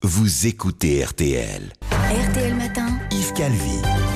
vous écoutez RTL. RTL Matin, Yves Calvi.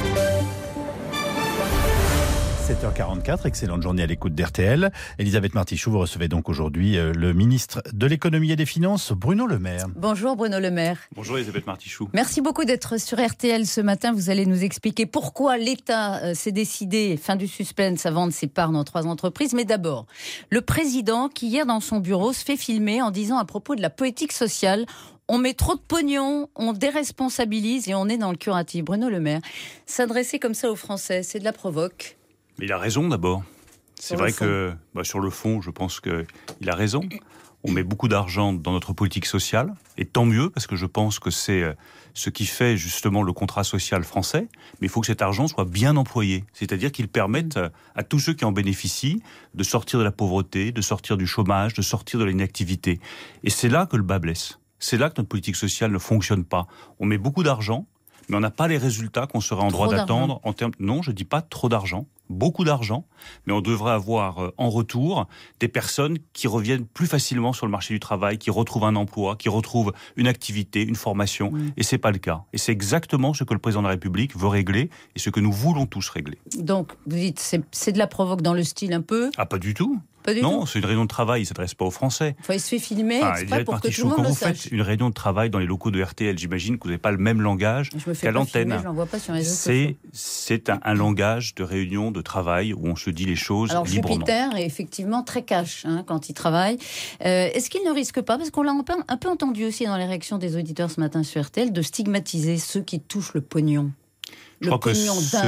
7h44, excellente journée à l'écoute d'RTL. Elisabeth Martichoux, vous recevez donc aujourd'hui le ministre de l'économie et des finances, Bruno Le Maire. Bonjour Bruno Le Maire. Bonjour Elisabeth Martichoux. Merci beaucoup d'être sur RTL ce matin. Vous allez nous expliquer pourquoi l'État s'est décidé, fin du suspense, à vendre ses parts dans 3 entreprises. Mais d'abord, le président qui hier dans son bureau se fait filmer en disant à propos de la politique sociale: on met trop de pognon, on déresponsabilise et on est dans le curatif. Bruno Le Maire, s'adresser comme ça aux Français, c'est de la provoque. Mais il a raison d'abord. C'est vrai que sur le fond, je pense qu'il a raison. On met beaucoup d'argent dans notre politique sociale, et tant mieux, parce que je pense que c'est ce qui fait justement le contrat social français. Mais il faut que cet argent soit bien employé, c'est-à-dire qu'il permette à tous ceux qui en bénéficient de sortir de la pauvreté, de sortir du chômage, de sortir de l'inactivité. Et c'est là que le bât blesse. C'est là que notre politique sociale ne fonctionne pas. On met beaucoup d'argent, mais on n'a pas les résultats qu'on serait en droit d'attendre en termes... Non, je ne dis pas trop d'argent, beaucoup d'argent, mais on devrait avoir en retour des personnes qui reviennent plus facilement sur le marché du travail, qui retrouvent un emploi, qui retrouvent une activité, une formation, et c'est pas le cas. Et c'est exactement ce que le président de la République veut régler, et ce que nous voulons tous régler. Donc, vous dites, c'est de la provoque dans le style un peu ? Ah, pas du tout. Non, c'est une réunion de travail, il ne s'adresse pas aux Français. Il se fait filmer exprès pour que tout le monde le sache. Quand vous faites une réunion de travail dans les locaux de RTL, j'imagine que vous n'avez pas le même langage qu'à l'antenne. Je l'envoie pas sur les réseaux sociaux. C'est un langage de réunion de travail où on se dit les choses librement. Alors Jupiter est effectivement très cash quand il travaille. Est-ce qu'il ne risque pas, parce qu'on l'a un peu entendu aussi dans les réactions des auditeurs ce matin sur RTL, de stigmatiser ceux qui touchent le pognon ? Je crois que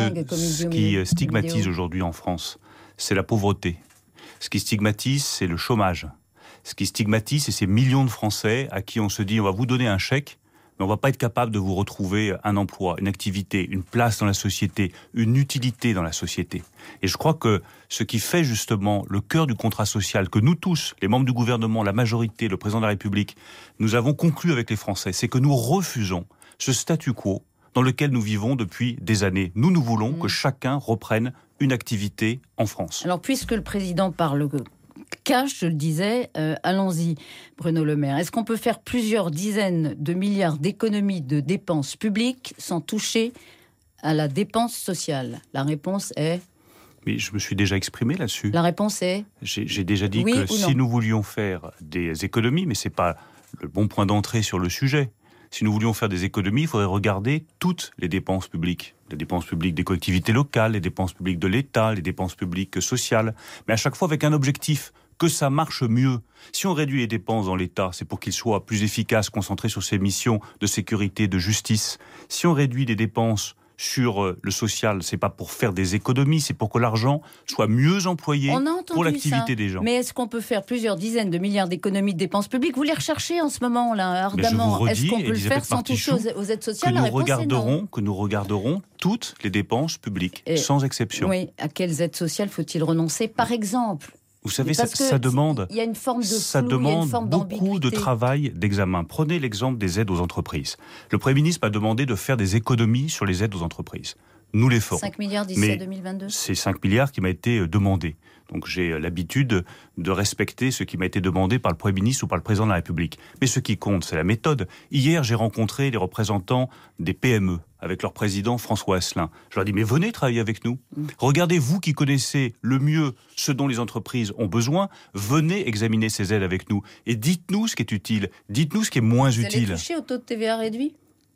ce qui stigmatise aujourd'hui en France, c'est la pauvreté. Ce qui stigmatise, c'est le chômage. Ce qui stigmatise, c'est ces millions de Français à qui on se dit on va vous donner un chèque, mais on va pas être capable de vous retrouver un emploi, une activité, une place dans la société, une utilité dans la société. Et je crois que ce qui fait justement le cœur du contrat social que nous tous, les membres du gouvernement, la majorité, le président de la République, nous avons conclu avec les Français, c'est que nous refusons ce statu quo dans lequel nous vivons depuis des années. Nous voulons que chacun reprenne une activité en France. Alors, puisque le président parle cash, je le disais, allons-y, Bruno Le Maire. Est-ce qu'on peut faire plusieurs dizaines de milliards d'économies de dépenses publiques sans toucher à la dépense sociale ? La réponse est... Mais je me suis déjà exprimé là-dessus. La réponse est... J'ai déjà dit que si nous voulions faire des économies, mais ce n'est pas le bon point d'entrée sur le sujet. Si nous voulions faire des économies, il faudrait regarder toutes les dépenses publiques. Les dépenses publiques des collectivités locales, les dépenses publiques de l'État, les dépenses publiques sociales. Mais à chaque fois avec un objectif, que ça marche mieux. Si on réduit les dépenses dans l'État, c'est pour qu'il soit plus efficace, concentré sur ses missions de sécurité, de justice. Si on réduit les dépenses sur le social, c'est pas pour faire des économies, c'est pour que l'argent soit mieux employé pour l'activité des gens. Mais est-ce qu'on peut faire plusieurs dizaines de milliards d'économies de dépenses publiques ? Vous les recherchez en ce moment, là, ardemment. Est-ce qu'on peut le faire sans toucher aux aides sociales ? La réponse est non. Que nous regarderons toutes les dépenses publiques, sans exception. Oui, à quelles aides sociales faut-il renoncer, par exemple ? Vous savez, ça demande, il y a une forme de flou, ça demande beaucoup de travail, d'examen. Prenez l'exemple des aides aux entreprises. Le Premier ministre a demandé de faire des économies sur les aides aux entreprises. Nous les ferons. 5 milliards d'ici à 2022 ? C'est 5 milliards qui m'a été demandé. Donc j'ai l'habitude de respecter ce qui m'a été demandé par le Premier ministre ou par le Président de la République. Mais ce qui compte, c'est la méthode. Hier, j'ai rencontré les représentants des PME avec leur président François Asselin. Je leur ai dit, mais venez travailler avec nous. Regardez, vous qui connaissez le mieux ce dont les entreprises ont besoin, venez examiner ces aides avec nous. Et dites-nous ce qui est utile, dites-nous ce qui est moins utile. Vous allez toucher au taux de TVA réduit ?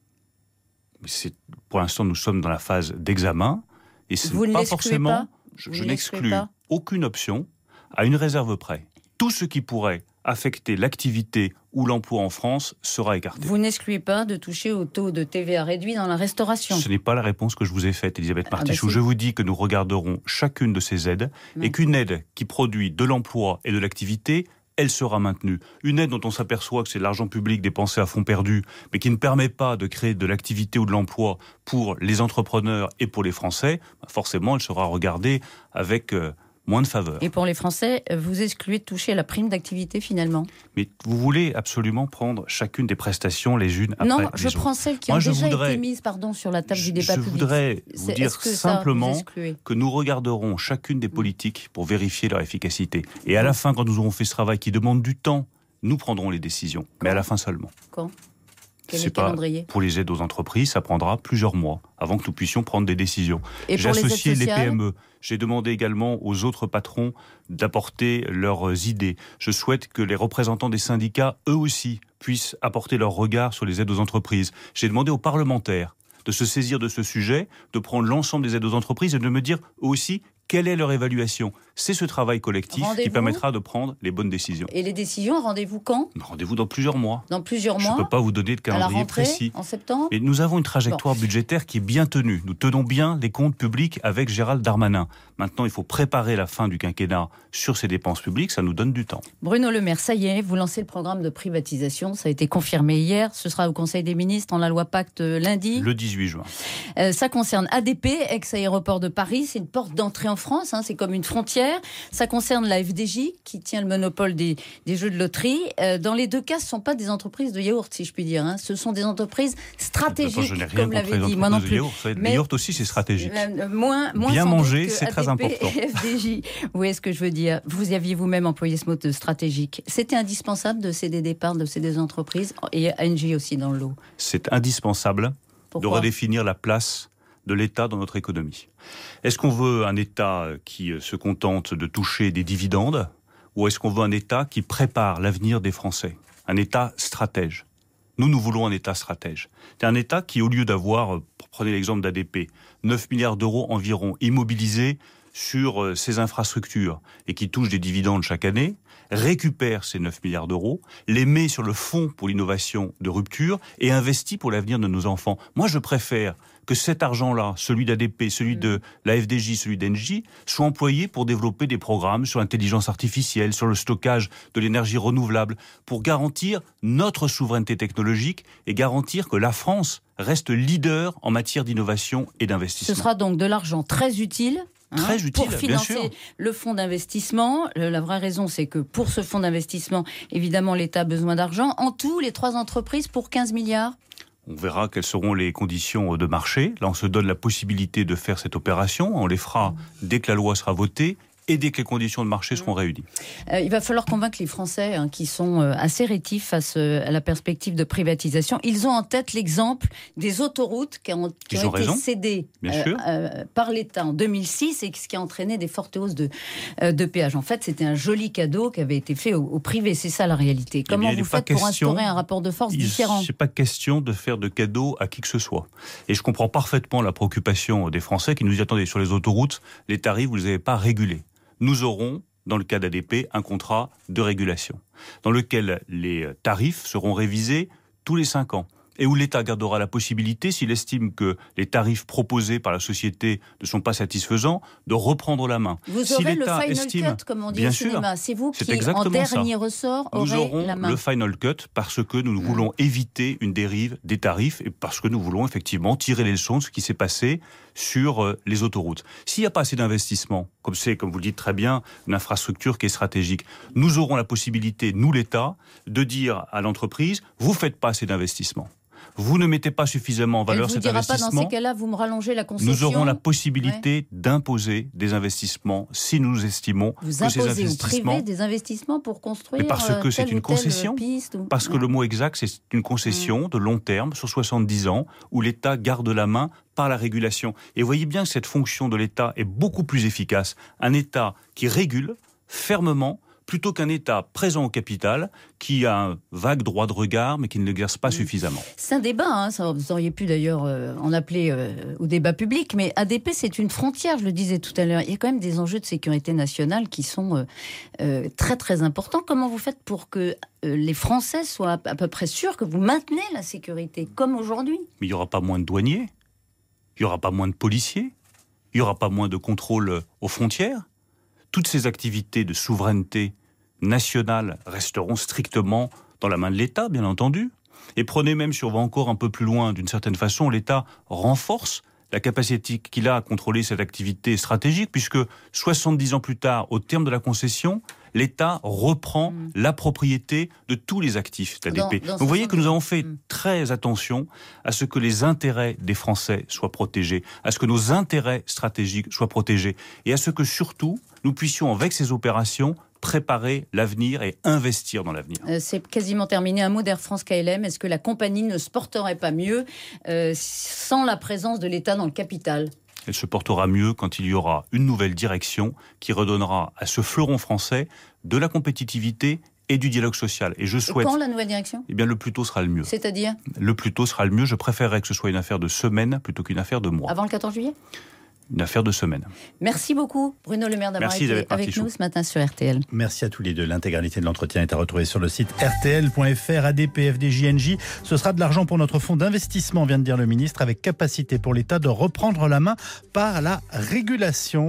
Pour l'instant, nous sommes dans la phase d'examen. Et ce vous n'est ne pas forcément. Pas je n'exclus aucune option à une réserve près. Tout ce qui pourrait affecter l'activité ou l'emploi en France sera écarté. Vous n'excluez pas de toucher au taux de TVA réduit dans la restauration ? Ce n'est pas la réponse que je vous ai faite, Elisabeth Martichoux. Je vous dis que nous regarderons chacune de ces aides et qu'une aide qui produit de l'emploi et de l'activité, elle sera maintenue. Une aide dont on s'aperçoit que c'est de l'argent public dépensé à fond perdu, mais qui ne permet pas de créer de l'activité ou de l'emploi pour les entrepreneurs et pour les Français, forcément, elle sera regardée avec moins de faveur. Et pour les Français, vous excluez de toucher à la prime d'activité finalement ? Mais vous voulez absolument prendre chacune des prestations les unes après les autres. Non, je prends celles qui ont déjà été mises sur la table du débat public. Je voudrais vous dire simplement que nous regarderons chacune des politiques pour vérifier leur efficacité. Et à la fin, quand nous aurons fait ce travail qui demande du temps, nous prendrons les décisions. Mais à la fin seulement. Quand ? Quel est le calendrier ? Pour les aides aux entreprises, ça prendra plusieurs mois avant que nous puissions prendre des décisions. Et j'ai pour associé les aides sociales ? PME. J'ai demandé également aux autres patrons d'apporter leurs idées. Je souhaite que les représentants des syndicats, eux aussi, puissent apporter leur regard sur les aides aux entreprises. J'ai demandé aux parlementaires de se saisir de ce sujet, de prendre l'ensemble des aides aux entreprises et de me dire eux aussi quelle est leur évaluation. C'est ce travail collectif qui permettra de prendre les bonnes décisions. Et les décisions, rendez-vous quand ? Rendez-vous dans plusieurs mois. Dans plusieurs mois ? Je ne peux pas vous donner de calendrier à la rentrée, précis. En septembre ? Et nous avons une trajectoire budgétaire qui est bien tenue. Nous tenons bien les comptes publics avec Gérald Darmanin. Maintenant, il faut préparer la fin du quinquennat sur ces dépenses publiques. Ça nous donne du temps. Bruno Le Maire, ça y est, vous lancez le programme de privatisation. Ça a été confirmé hier. Ce sera au Conseil des ministres en la loi Pacte lundi. Le 18 juin. Ça concerne ADP, ex-aéroport de Paris. C'est une porte d'entrée en France. C'est comme une frontière. Ça concerne la FDJ, qui tient le monopole des jeux de loterie. Dans les deux cas, ce ne sont pas des entreprises de yaourt, si je puis dire. Ce sont des entreprises stratégiques, comme l'avait dit. Moi non plus. Les yaourts aussi, c'est stratégique. Moins bien manger, c'est ADP très important. Et FDJ. Vous voyez ce que je veux dire ? Vous aviez vous-même employé ce mot de stratégique. C'était indispensable de céder des parts de ces deux entreprises, et Engie aussi dans le lot. C'est indispensable. Pourquoi ? De redéfinir la place de l'État dans notre économie. Est-ce qu'on veut un État qui se contente de toucher des dividendes, ou est-ce qu'on veut un État qui prépare l'avenir des Français ? Un État stratège. Nous voulons un État stratège. C'est un État qui, au lieu d'avoir, prenez l'exemple d'ADP, 9 milliards d'euros environ immobilisés sur ses infrastructures et qui touche des dividendes chaque année, récupère ces 9 milliards d'euros, les met sur le fonds pour l'innovation de rupture et investit pour l'avenir de nos enfants. Moi, je préfère que cet argent-là, celui d'ADP, celui de la FDJ, celui d'Engie, soit employé pour développer des programmes sur l'intelligence artificielle, sur le stockage de l'énergie renouvelable, pour garantir notre souveraineté technologique et garantir que la France reste leader en matière d'innovation et d'investissement. Ce sera donc de l'argent très utile. Très utile, pour financer le fonds d'investissement. La vraie raison, c'est que pour ce fonds d'investissement, évidemment, l'État a besoin d'argent. En tout, les 3 entreprises pour 15 milliards. On verra quelles seront les conditions de marché. Là, on se donne la possibilité de faire cette opération. On les fera dès que la loi sera votée et dès que les conditions de marché seront réunies. Il va falloir convaincre les Français qui sont assez rétifs face à la perspective de privatisation. Ils ont en tête l'exemple des autoroutes qui ont été cédées par l'État en 2006 et ce qui a entraîné des fortes hausses de péage. En fait, c'était un joli cadeau qui avait été fait au privé. C'est ça la réalité. Comment vous faites pour instaurer un rapport de force différent ? Il n'est pas question de faire de cadeaux à qui que ce soit. Et je comprends parfaitement la préoccupation des Français qui nous disent « Attendez, sur les autoroutes, les tarifs, vous ne les avez pas régulés. » Nous aurons, dans le cas d'ADP, un contrat de régulation, dans lequel les tarifs seront révisés tous les 5 ans. Et où l'État gardera la possibilité, s'il estime que les tarifs proposés par la société ne sont pas satisfaisants, de reprendre la main. Vous aurez le final cut, comme on dit au cinéma. C'est vous qui, en dernier ressort, aurez la main. Nous aurons le final cut parce que nous voulons éviter une dérive des tarifs et parce que nous voulons effectivement tirer les leçons de ce qui s'est passé sur les autoroutes. S'il n'y a pas assez d'investissement, comme vous le dites très bien, une infrastructure qui est stratégique, nous aurons la possibilité, nous l'État, de dire à l'entreprise, vous ne faites pas assez d'investissement. Vous ne mettez pas suffisamment en valeur cet investissement. Elle ne vous dira pas dans ces cas-là, vous me rallongez la concession. Nous aurons la possibilité d'imposer des investissements si nous estimons que ces investissements... Vous imposez au privé des investissements pour construire parce que c'est une concession. Parce que le mot exact, c'est une concession de long terme, sur 70 ans, où l'État garde la main par la régulation. Et vous voyez bien que cette fonction de l'État est beaucoup plus efficace. Un État qui régule fermement, plutôt qu'un État présent au capital qui a un vague droit de regard mais qui ne l'exerce pas suffisamment. C'est un débat, vous auriez pu d'ailleurs en appeler au débat public, mais ADP c'est une frontière, je le disais tout à l'heure. Il y a quand même des enjeux de sécurité nationale qui sont très très importants. Comment vous faites pour que les Français soient à peu près sûrs que vous maintenez la sécurité comme aujourd'hui ? Mais il n'y aura pas moins de douaniers, il n'y aura pas moins de policiers, il n'y aura pas moins de contrôle aux frontières. Toutes ces activités de souveraineté nationales resteront strictement dans la main de l'État, bien entendu. Et prenez même, si on va encore un peu plus loin, d'une certaine façon, l'État renforce la capacité qu'il a à contrôler cette activité stratégique, puisque 70 ans plus tard, au terme de la concession, l'État reprend la propriété de tous les actifs d'ADP. Vous voyez que nous avons fait très attention à ce que les intérêts des Français soient protégés, à ce que nos intérêts stratégiques soient protégés, et à ce que surtout, nous puissions, avec ces opérations, préparer l'avenir et investir dans l'avenir. C'est quasiment terminé. Un mot d'Air France KLM. Est-ce que la compagnie ne se porterait pas mieux sans la présence de l'État dans le capital ? Elle se portera mieux quand il y aura une nouvelle direction qui redonnera à ce fleuron français de la compétitivité et du dialogue social. Et je souhaite... Quand la nouvelle direction ? Eh bien, le plus tôt sera le mieux. C'est-à-dire ? Le plus tôt sera le mieux. Je préférerais que ce soit une affaire de semaine plutôt qu'une affaire de mois. Avant le 14 juillet ? Une affaire de semaine. Merci beaucoup, Bruno Le Maire, d'avoir été avec nous ce matin sur RTL. Merci à tous les deux. L'intégralité de l'entretien est à retrouver sur le site rtl.fr, ADPFDJNJ. Ce sera de l'argent pour notre fonds d'investissement, vient de dire le ministre, avec capacité pour l'État de reprendre la main par la régulation.